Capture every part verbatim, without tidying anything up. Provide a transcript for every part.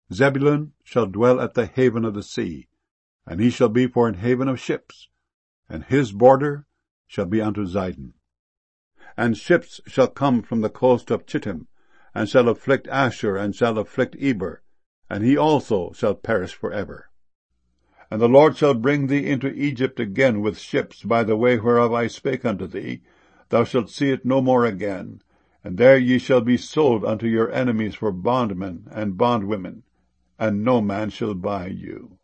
Zebulun shall dwell at the haven of the sea, and he shall be for an haven of ships, and his border shall be unto Zidon. And ships shall come from the coast of Chittim, and shall afflict Asshur, and shall afflict Eber, and he also shall perish for ever. And the Lord shall bring thee into Egypt again with ships by the way whereof I spake unto thee. Thou shalt see it no more again, and there ye shall be sold unto your enemies for bondmen and bondwomen, and no man shall buy you.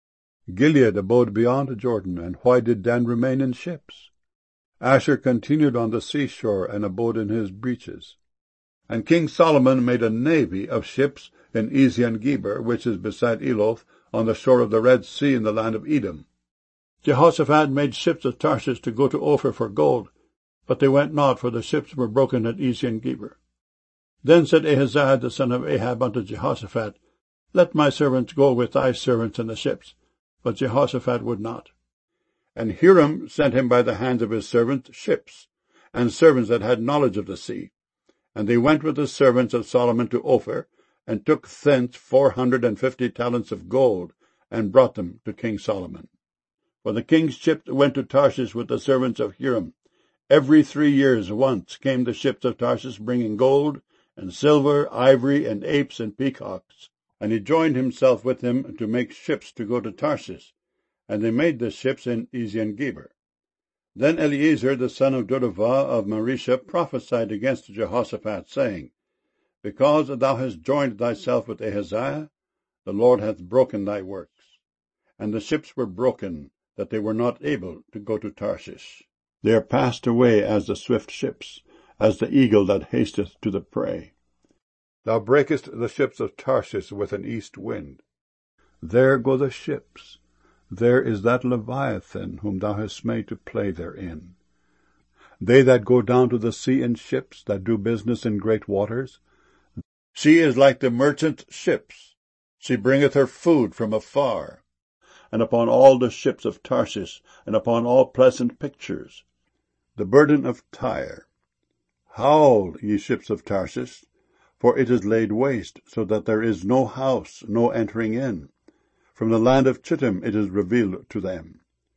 Gilead abode beyond Jordan, and why did Dan remain in ships? Asher continued on the seashore, and abode in his breaches. And King Solomon made a navy of ships in Ezion-Geber, which is beside Eloth, on the shore of the Red Sea in the land of Edom. Jehoshaphat made ships of Tarshish to go to Ophir for gold, but they went not, for the ships were broken at Ezion-Geber. Then said Ahaziah the son of Ahab unto Jehoshaphat, Let my servants go with thy servants in the ships. But Jehoshaphat would not. And Hiram sent him by the hands of his servants ships, and servants that had knowledge of the sea. And they went with the servants of Solomon to Ophir, and took thence four hundred and fifty talents of gold, and brought them to King Solomon. For the king's ships went to Tarshish with the servants of Hiram. Every three years once came the ships of Tarshish, bringing gold, and silver, ivory, and apes, and peacocks. And he joined himself with him to make ships to go to Tarshish, and they made the ships in Ezion-Geber. Then Eliezer the son of Dodavah of Marisha prophesied against Jehoshaphat, saying, Because thou hast joined thyself with Ahaziah, the Lord hath broken thy works. And the ships were broken, that they were not able to go to Tarshish. They are passed away as the swift ships, as the eagle that hasteth to the prey. Thou breakest the ships of Tarshish with an east wind. There go the ships. There is that Leviathan whom thou hast made to play therein. They that go down to the sea in ships, that do business in great waters, she is like the merchant ships. She bringeth her food from afar. And upon all the ships of Tarshish, and upon all pleasant pictures, the burden of Tyre. Howl, ye ships of Tarshish, for it is laid waste, so that there is no house, no entering in. From the land of Chittim it is revealed to them.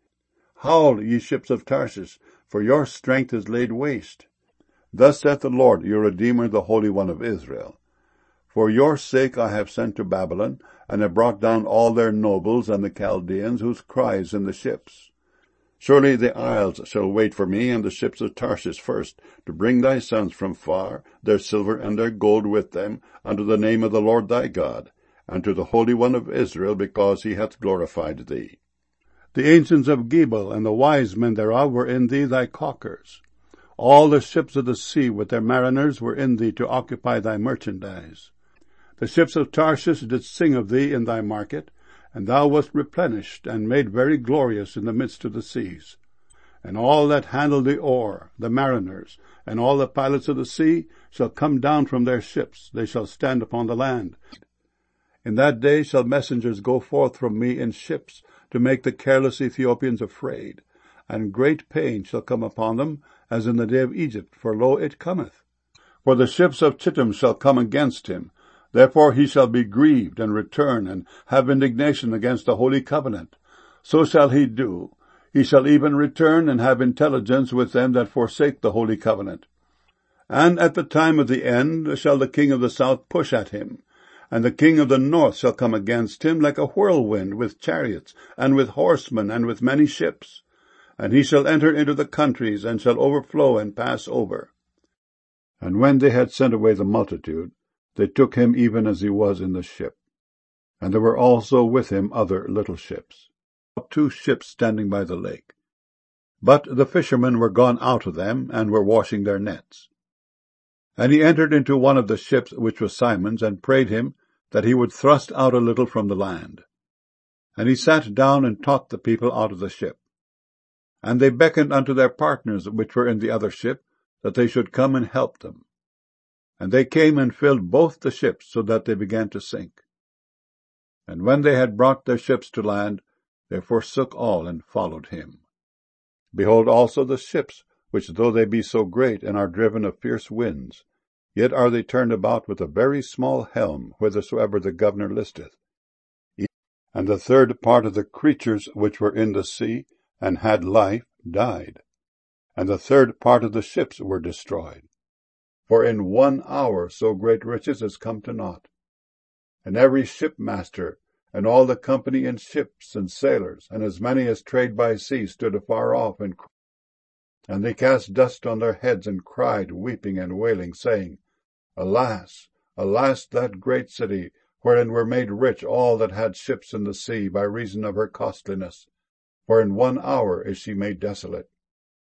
Howl, ye ships of Tarshish, for your strength is laid waste. Thus saith the Lord, your Redeemer, the Holy One of Israel. For your sake I have sent to Babylon, and have brought down all their nobles and the Chaldeans, whose cry is in the ships. Surely the isles shall wait for me, and the ships of Tarshish first, to bring thy sons from far, their silver and their gold with them, unto the name of the Lord thy God, and to the Holy One of Israel, because he hath glorified thee. The ancients of Gebal and the wise men thereof were in thee thy caulkers. All the ships of the sea with their mariners were in thee to occupy thy merchandise. The ships of Tarshish did sing of thee in thy market, and thou wast replenished and made very glorious in the midst of the seas. And all that handle the oar, the mariners, and all the pilots of the sea, shall come down from their ships, they shall stand upon the land. In that day shall messengers go forth from me in ships, to make the careless Ethiopians afraid, and great pain shall come upon them, as in the day of Egypt, for lo, it cometh. For the ships of Chittim shall come against him, therefore he shall be grieved, and return, and have indignation against the holy covenant. So shall he do. He shall even return, and have intelligence with them that forsake the holy covenant. And at the time of the end shall the king of the south push at him, and the king of the north shall come against him like a whirlwind, with chariots, and with horsemen, and with many ships. And he shall enter into the countries, and shall overflow and pass over. And when they had sent away the multitude, they took him even as he was in the ship. And there were also with him other little ships, two ships standing by the lake. But the fishermen were gone out of them, and were washing their nets. And he entered into one of the ships, which was Simon's, and prayed him that he would thrust out a little from the land. And he sat down and taught the people out of the ship. And they beckoned unto their partners, which were in the other ship, that they should come and help them. And they came and filled both the ships, so that they began to sink. And when they had brought their ships to land, they forsook all, and followed him. Behold also the ships, which though they be so great, and are driven of fierce winds, Yet are they turned about with a very small helm, whithersoever the governor listeth. And the third part of the creatures which were in the sea, and had life, died. And the third part of the ships were destroyed. For in one hour so great riches is come to naught. And every shipmaster, and all the company in ships, and sailors, and as many as trade by sea, stood afar off, and and they cast dust on their heads, and cried, weeping and wailing, saying, Alas, alas, that great city, wherein were made rich all that had ships in the sea, by reason of her costliness. For in one hour is she made desolate.